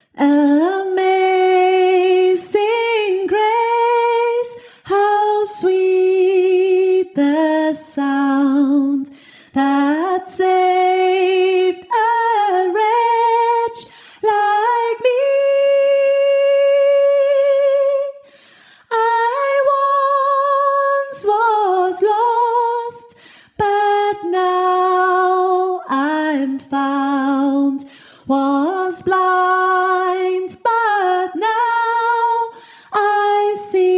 Amazing grace, how sweet the sound that saved a wretch like me. I once was lost, but now I'm found. Was blind, but now I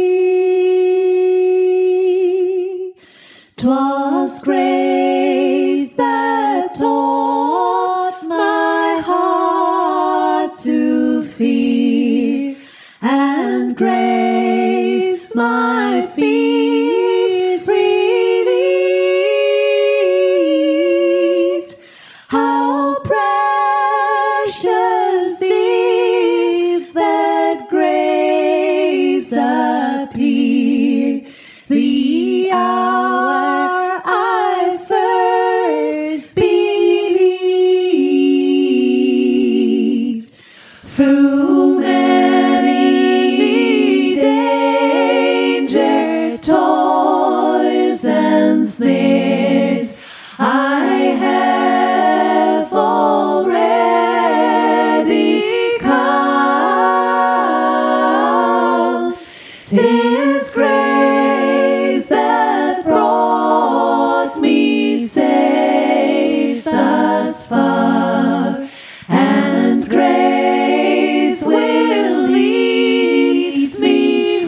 see. 'Twas grace that taught my heart to fear, and grace my fears relieved. How precious did that grace appear, the hour I first believed. Through many danger, toils and snares, I have already come. 'Tis grace that brought me safe thus far, and grace will lead me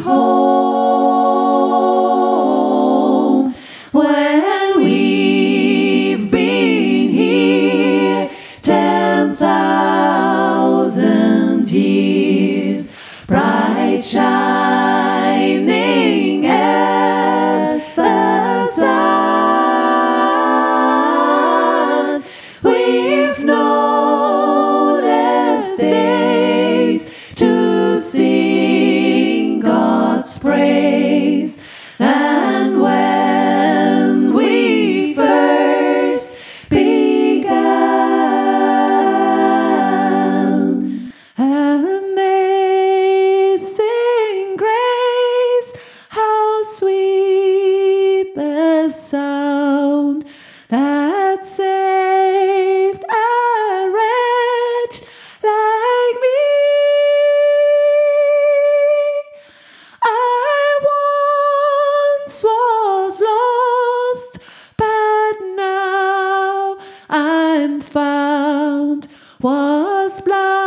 home. When we've been here 10,000 years, bright shining as the sun, we've no less days to sing God's praise than when we first began. Amazing grace, how sweet the sound that saved a wretch like me. I once was lost, but now I'm found. Was blind,